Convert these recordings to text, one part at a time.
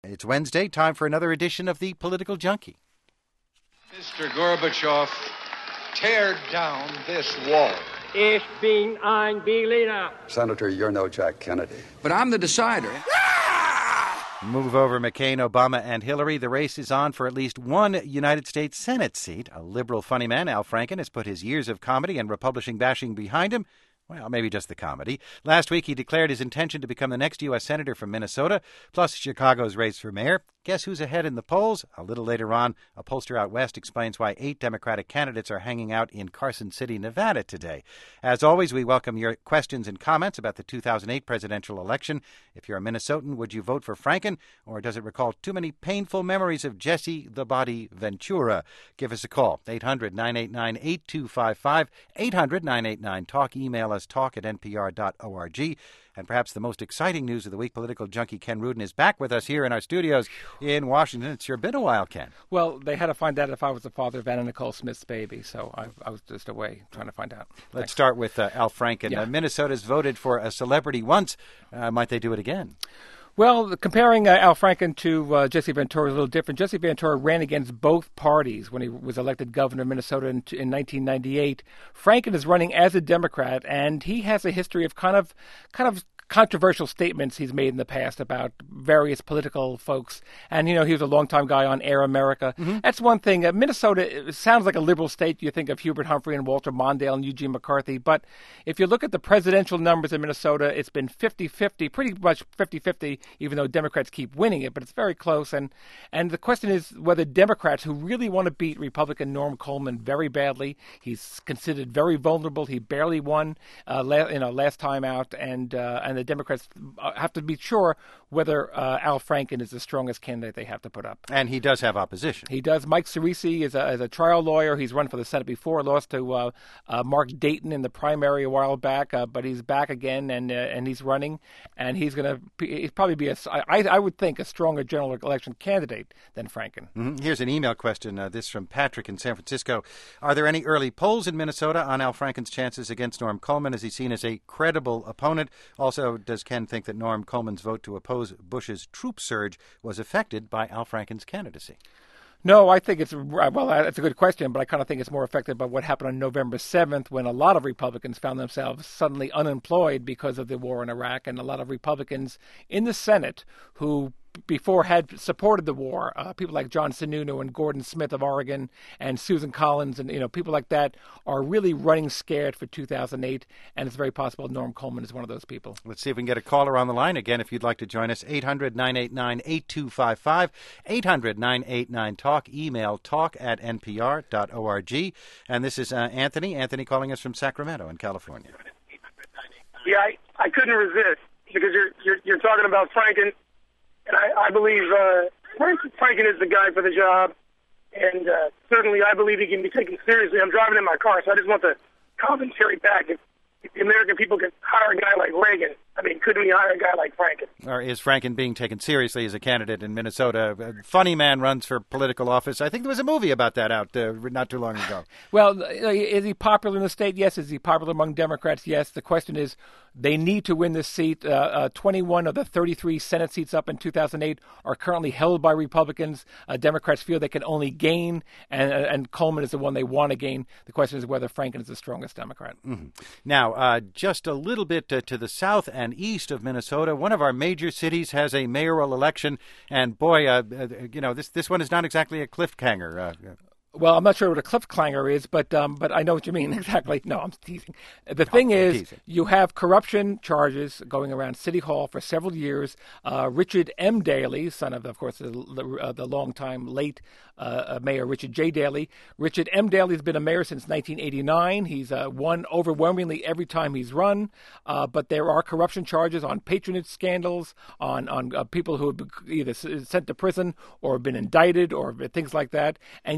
It's Wednesday, time for another edition of the Political Junkie. Mr. Gorbachev, tear down this wall. Ich bin ein Berliner. Senator, you're no Jack Kennedy. But I'm the decider. Move over McCain, Obama, and Hillary. The race is on for at least one United States Senate seat. A liberal funny man, Al Franken, has put his years of comedy and Republican bashing behind him. Well, maybe just the comedy. Last week, he declared his intention to become the next U.S. Senator from Minnesota, plus Chicago's race for mayor. Guess who's ahead in the polls? A little later on, a pollster out west explains why 8 Democratic candidates are hanging out in Carson City, Nevada today. As always, we welcome your questions and comments about the 2008 presidential election. If you're a Minnesotan, would you vote for Franken, or does it recall too many painful memories of Jesse the Body Ventura? Give us a call, 800-989-8255, 800-989-TALK. Email us talk@npr.org. And perhaps the most exciting news of the week, political junkie Ken Rudin is back with us here in our studios in Washington. It's sure been a while, Ken. Well, they had to find out if I was the father of Anna Nicole Smith's baby, so I was just away trying to find out. Let's start with Al Franken. Yeah. Minnesota's voted for a celebrity once. Might they do it again? Well, comparing Al Franken to Jesse Ventura is a little different. Jesse Ventura ran against both parties when he was elected governor of Minnesota in 1998. Franken is running as a Democrat, and he has a history of kind of controversial statements he's made in the past about various political folks. And, you know, he was a longtime guy on Air America. Mm-hmm. That's one thing. Minnesota sounds like a liberal state. You think of Hubert Humphrey and Walter Mondale and Eugene McCarthy. But if you look at the presidential numbers in Minnesota, it's been 50-50, pretty much 50-50, even though Democrats keep winning it. But it's very close. And the question is whether Democrats who really want to beat Republican Norm Coleman very badly, he's considered very vulnerable. He barely won last time out. And the Democrats have to be sure whether Al Franken is the strongest candidate they have to put up. And he does have opposition. He does. Mike Cerisi is a trial lawyer. He's run for the Senate before, lost to Mark Dayton in the primary a while back, but he's back again and he's running. And he's probably be, I would think, a stronger general election candidate than Franken. Mm-hmm. Here's an email question, this from Patrick in San Francisco. Are there any early polls in Minnesota on Al Franken's chances against Norm Coleman? Is he seen as a credible opponent? Also, does Ken think that Norm Coleman's vote to oppose Bush's troop surge was affected by Al Franken's candidacy? No, I think that's a good question, but I kind of think it's more affected by what happened on November 7th when a lot of Republicans found themselves suddenly unemployed because of the war in Iraq, and a lot of Republicans in the Senate who before had supported the war, people like John Sununu and Gordon Smith of Oregon and Susan Collins and people like that are really running scared for 2008, and it's very possible Norm Coleman is one of those people. Let's see if we can get a caller on the line again if you'd like to join us. 800-989-8255, 800-989-TALK, email talk@npr.org. And this is Anthony calling us from Sacramento in California. Yeah, I couldn't resist because you're talking about Franken. And I believe Franken is the guy for the job, and certainly I believe he can be taken seriously. I'm driving in my car, so I just want the commentary back. If the American people could hire a guy like Reagan, couldn't we hire a guy like Franken? Or is Franken being taken seriously as a candidate in Minnesota? A funny man runs for political office. I think there was a movie about that out not too long ago. Well, is he popular in the state? Yes. Is he popular among Democrats? Yes. The question is, they need to win this seat. 21 of the 33 Senate seats up in 2008 are currently held by Republicans. Democrats feel they can only gain, and Coleman is the one they want to gain. The question is whether Franken is the strongest Democrat. Mm-hmm. Now, just a little bit to the south and east of Minnesota, one of our major cities has a mayoral election, and boy, this one is not exactly a cliffhanger. Well, I'm not sure what a cliffhanger is, but I know what you mean exactly. No, I'm teasing. The thing is, you have corruption charges going around City Hall for several years. Richard M. Daley, son of course, the longtime late Mayor Richard J. Daley. Richard M. Daley has been a mayor since 1989. He's won overwhelmingly every time he's run, but there are corruption charges on patronage scandals, on people who have been either sent to prison or been indicted or things like that, and yet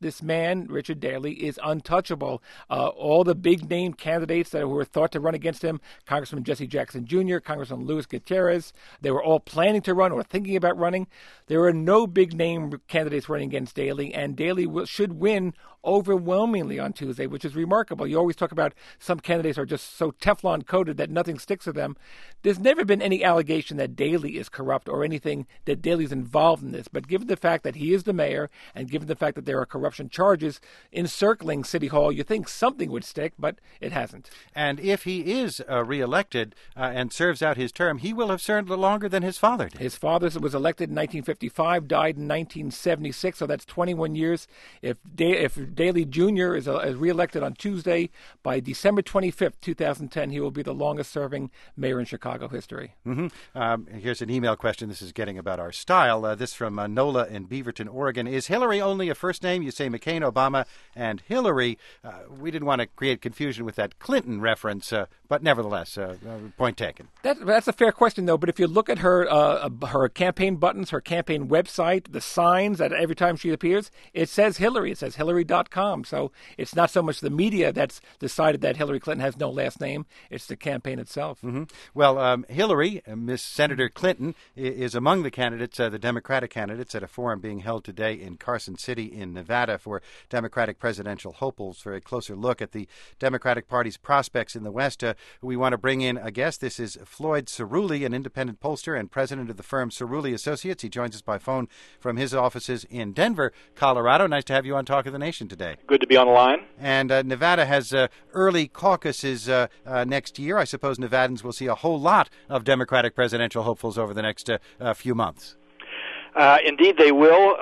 this man, Richard Daley, is untouchable. All the big-name candidates that were thought to run against him, Congressman Jesse Jackson Jr., Congressman Luis Gutierrez, they were all planning to run or thinking about running. There are no big-name candidates running against Daley, and Daley should win overwhelmingly on Tuesday, which is remarkable. You always talk about some candidates are just so Teflon coated that nothing sticks to them. There's never been any allegation that Daley is corrupt or anything that Daley's involved in this. But given the fact that he is the mayor and given the fact that there are corruption charges encircling City Hall, you think something would stick, but it hasn't. And if he is reelected and serves out his term, he will have served longer than his father did. His father was elected in 1955, died in 1976, so that's 21 years. If Daley Jr. is reelected on Tuesday, by December 25th, 2010, he will be the longest-serving mayor in Chicago history. Mm-hmm. Here's an email question. This is getting about our style. This from Nola in Beaverton, Oregon. Is Hillary only a first name? You say McCain, Obama, and Hillary. We didn't want to create confusion with that Clinton reference, but nevertheless, point taken. That's a fair question, though. But if you look at her campaign buttons, her campaign website, the signs that every time she appears, it says Hillary. It says Hillary.com. So it's not so much the media that's decided that Hillary Clinton has no last name. It's the campaign itself. Mm-hmm. Well, Hillary, Miss Senator Clinton, is among the candidates, the Democratic candidates, at a forum being held today in Carson City in Nevada for Democratic presidential hopefuls for a closer look at the Democratic Party's prospects in the West. We want to bring in a guest. This is Floyd Cerulli, an independent pollster and president of the firm Cerulli Associates. He joins us by phone from his offices in Denver, Colorado. Nice to have you on Talk of the Nation today. Good to be on the line. And Nevada has early caucuses next year. I suppose Nevadans will see a whole lot of Democratic presidential hopefuls over the next few months. Indeed, they will.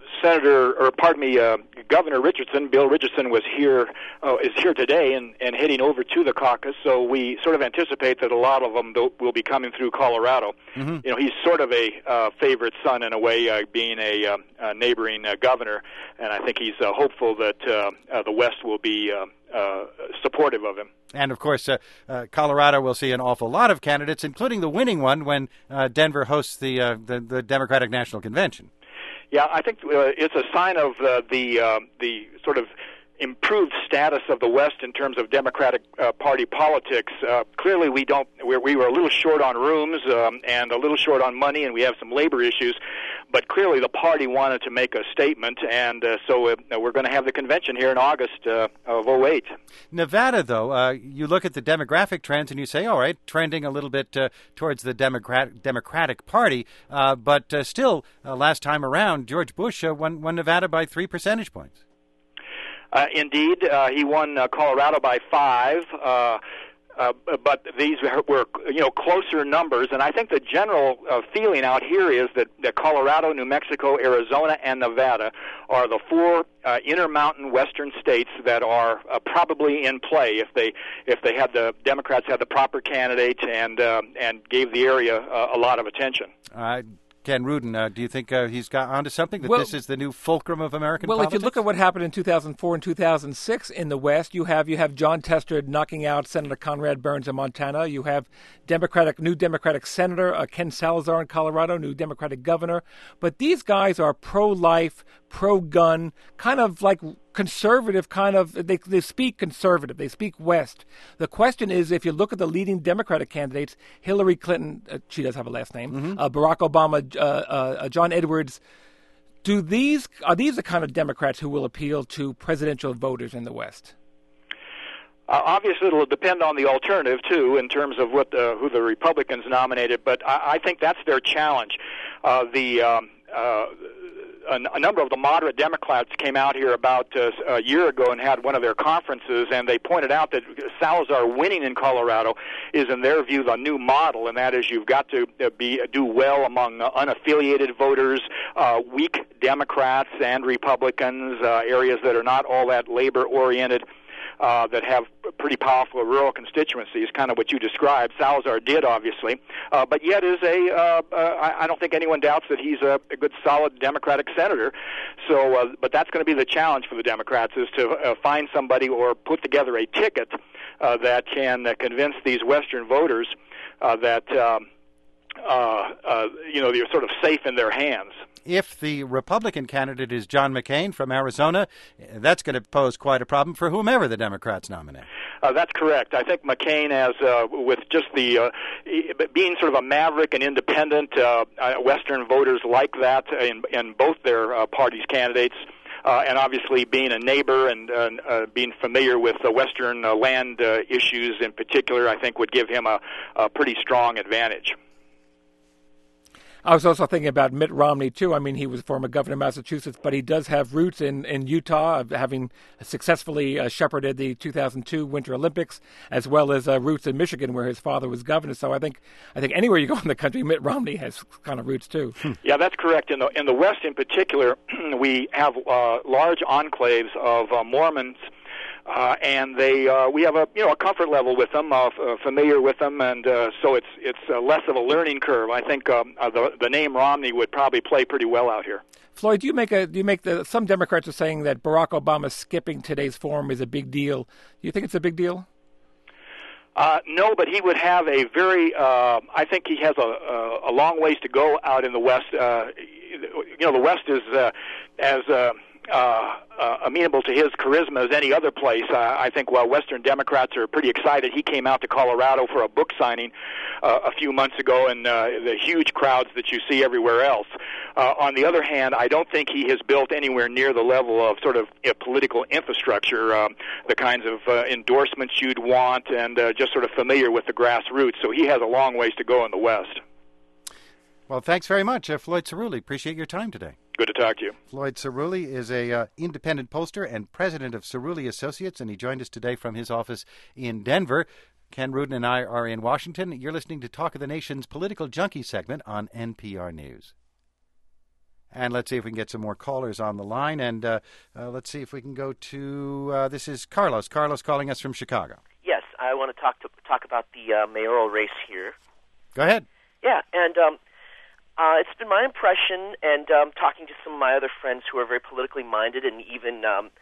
Governor Richardson, Bill Richardson, is here today and heading over to the caucus. So we sort of anticipate that a lot of them will be coming through Colorado. Mm-hmm. You know, he's sort of a favorite son in a way, being a neighboring governor, and I think he's hopeful that the West will be supportive of him. And, of course, Colorado will see an awful lot of candidates, including the winning one when Denver hosts the Democratic National Convention. Yeah, I think it's a sign of the sort of improved status of the West in terms of Democratic Party politics. Clearly, we were a little short on rooms and a little short on money, and we have some labor issues. But clearly, the party wanted to make a statement, and so we're going to have the convention here in August of 2008. Nevada, though, you look at the demographic trends and you say, all right, trending a little bit towards the Democratic Party, but still, last time around, George Bush won Nevada by 3 percentage points. Indeed, he won Colorado by 5. But these were, closer numbers, and I think the general feeling out here is that Colorado, New Mexico, Arizona, and Nevada are the 4 intermountain western states that are probably in play if the Democrats had the proper candidate and gave the area a lot of attention. Ken Rudin, do you think he's got onto something, that this is the new fulcrum of American politics? Well, if you look at what happened in 2004 and 2006 in the West, you have John Tester knocking out Senator Conrad Burns in Montana. You have new Democratic Senator Ken Salazar in Colorado, new Democratic governor. But these guys are pro-life, pro-gun, kind of like conservative, they speak conservative, they speak West. The question is, if you look at the leading Democratic candidates, Hillary Clinton, she does have a last name, mm-hmm. Barack Obama, John Edwards, are these the kind of Democrats who will appeal to presidential voters in the West? Obviously, it'll depend on the alternative, too, in terms of who the Republicans nominated, but I think that's their challenge. A number of the moderate Democrats came out here about a year ago and had one of their conferences, and they pointed out that Salazar winning in Colorado is, in their view, the new model, and that is you've got to do well among unaffiliated voters, weak Democrats and Republicans, areas that are not all that labor-oriented, that have pretty powerful rural constituencies, kind of what you described. Salazar did, obviously, but yet is I don't think anyone doubts that he's a good, solid Democratic senator. So, but that's going to be the challenge for the Democrats, is to find somebody or put together a ticket that can convince these Western voters that you're sort of safe in their hands. If the Republican candidate is John McCain from Arizona, that's going to pose quite a problem for whomever the Democrats nominate. That's correct. I think McCain, with just the being sort of a maverick and independent, Western voters like that in both their parties' candidates. And obviously being a neighbor and being familiar with the Western land issues in particular, I think would give him a pretty strong advantage. I was also thinking about Mitt Romney, too. I mean, he was former governor of Massachusetts, but he does have roots in Utah, having successfully shepherded the 2002 Winter Olympics, as well as roots in Michigan, where his father was governor. So I think anywhere you go in the country, Mitt Romney has kind of roots, too. Yeah, that's correct. In the West in particular, we have large enclaves of Mormons. And we have a comfort level with them, familiar with them, and so it's less of a learning curve. I think the name Romney would probably play pretty well out here. Floyd, some Democrats are saying that Barack Obama skipping today's forum is a big deal. Do you think it's a big deal? No, but he would have a very. I think he has a long ways to go out in the West. The West is as amenable to his charisma as any other place. I think while Western Democrats are pretty excited, he came out to Colorado for a book signing a few months ago, and the huge crowds that you see everywhere else. On the other hand, I don't think he has built anywhere near the level of sort of political infrastructure, the kinds of endorsements you'd want, and just sort of familiar with the grassroots. So he has a long ways to go in the West. Well, thanks very much, Floyd Cerulli. Appreciate your time today. Good to talk to you. Floyd Cerulli is a independent pollster and president of Cerulli Associates, and he joined us today from his office in Denver. Ken Rudin and I are in Washington. You're listening to Talk of the Nation's Political Junkie segment on NPR News. And let's see if we can get some more callers on the line. And let's see if we can go to, this is Carlos. Carlos calling us from Chicago. Yes, I want to talk about the mayoral race here. Go ahead. Yeah, and it's been my impression, and talking to some of my other friends who are very politically minded, and even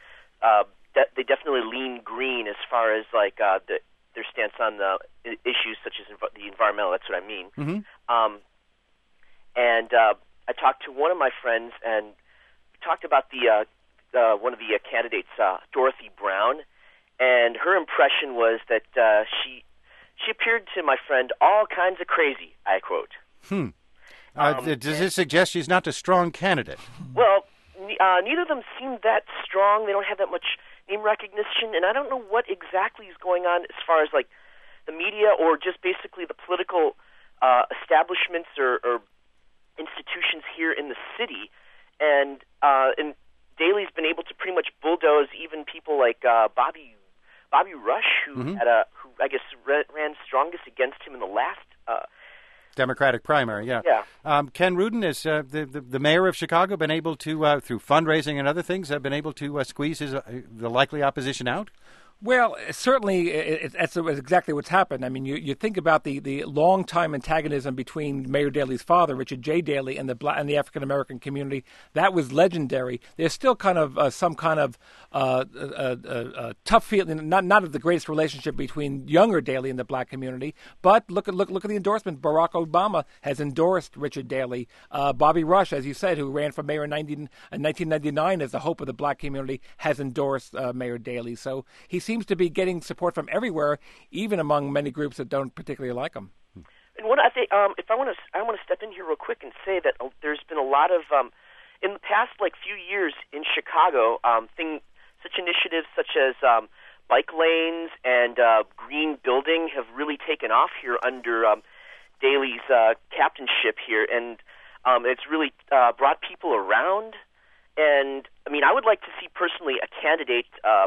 they definitely lean green as far as like their stance on the issues such as the environmental. That's what I mean. Mm-hmm. And I talked to one of my friends, and we talked about the one of the candidates, Dorothy Brown, and her impression was that she appeared to my friend all kinds of crazy. I quote. Does this suggest she's not a strong candidate? Well, neither of them seem that strong. They don't have that much name recognition, and I don't know what exactly is going on as far as like the media or just basically the political establishments or institutions here in the city. And Daley's been able to pretty much bulldoze even people like Bobby Rush, who I guess ran strongest against him in the last. Democratic primary, yeah. Ken Rudin, is the mayor of Chicago been able to, through fundraising and other things, been able to squeeze the likely opposition out? Well, certainly that's exactly what's happened. I mean, you think about the long-time antagonism between Mayor Daley's father, Richard J. Daley, and the African-American community. That was legendary. There's still kind of some kind of tough feeling, not of the greatest relationship between younger Daley and the black community. But look at the endorsement. Barack Obama has endorsed Richard Daley. Bobby Rush, as you said, who ran for mayor in 1999 as the hope of the black community, has endorsed Mayor Daley. So he seems to be getting support from everywhere, even among many groups that don't particularly like him. And what I think, if I want to step in here real quick and say that there's been a lot of in the past few years in Chicago, such initiatives such as bike lanes and green building have really taken off here under Daley's captainship here, and it's really brought people around. And I mean, I would like to see personally a candidate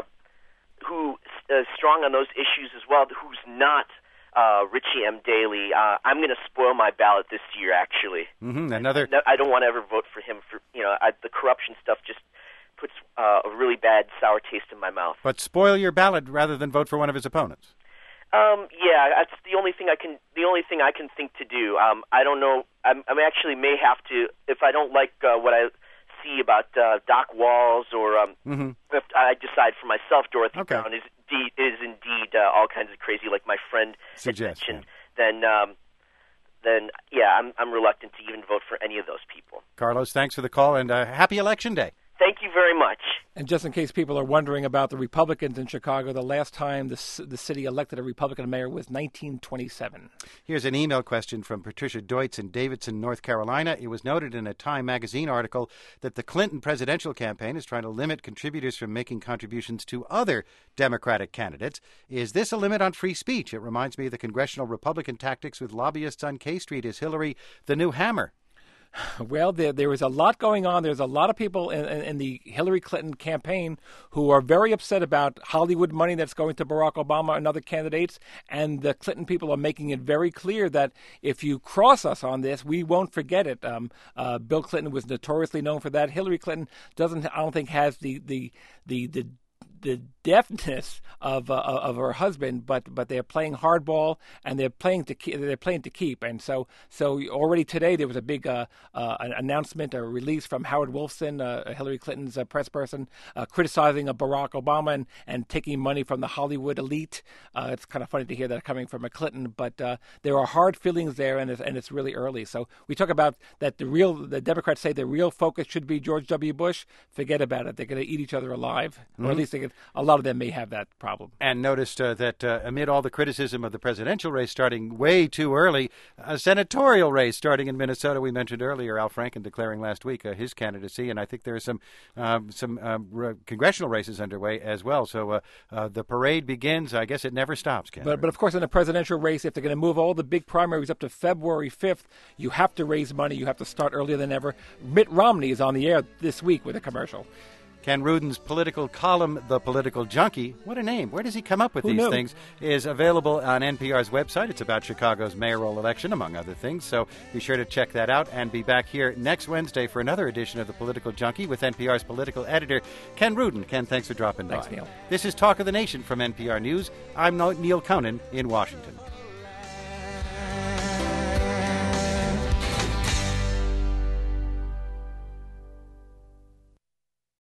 who is strong on those issues as well, who's not Richie M. Daley. I'm going to spoil my ballot this year, actually. Mm-hmm. I don't want to ever vote for him. The corruption stuff just puts a really bad sour taste in my mouth. But spoil your ballot rather than vote for one of his opponents. Yeah, that's the only thing I can think to do. I don't know. I actually may have to, if I don't like what I see about Doc Walls, or if I decide for myself Dorothy Brown is indeed all kinds of crazy, like my friend suggests, mentioned, then then yeah, I'm reluctant to even vote for any of those people. Carlos, thanks for the call, and happy Election Day. Thank you very much. And just in case people are wondering about the Republicans in Chicago, the last time the city elected a Republican mayor was 1927. Here's an email question from Patricia Deutz in Davidson, North Carolina. It was noted in a Time magazine article that the Clinton presidential campaign is trying to limit contributors from making contributions to other Democratic candidates. Is this a limit on free speech? It reminds me of the congressional Republican tactics with lobbyists on K Street. Is Hillary the new hammer? Well, there is a lot going on. There's a lot of people in the Hillary Clinton campaign who are very upset about Hollywood money that's going to Barack Obama and other candidates. And the Clinton people are making it very clear that if you cross us on this, we won't forget it. Bill Clinton was notoriously known for that. Hillary Clinton I don't think, has the deftness of her husband, but they're playing hardball and they're playing to keep. And so already today there was a big announcement, a release from Howard Wolfson, Hillary Clinton's press person, criticizing Barack Obama and taking money from the Hollywood elite. It's kind of funny to hear that coming from a Clinton, but there are hard feelings there, and it's really early. So we talk about that the Democrats say the real focus should be George W. Bush. Forget about it. They're going to eat each other alive, or at least a lot of them may have that problem. And noticed that amid all the criticism of the presidential race starting way too early, a senatorial race starting in Minnesota. We mentioned earlier Al Franken declaring last week his candidacy, and I think there are some congressional races underway as well. So the parade begins. I guess it never stops, Ken. But of course, in a presidential race, if they're going to move all the big primaries up to February 5th, you have to raise money. You have to start earlier than ever. Mitt Romney is on the air this week with a commercial. Ken Rudin's political column, The Political Junkie, what a name. Where does he come up with these things? Is available on NPR's website. It's about Chicago's mayoral election, among other things. So be sure to check that out and be back here next Wednesday for another edition of The Political Junkie with NPR's political editor, Ken Rudin. Ken, thanks for dropping by. Thanks, Neil. This is Talk of the Nation from NPR News. I'm Neil Conan in Washington.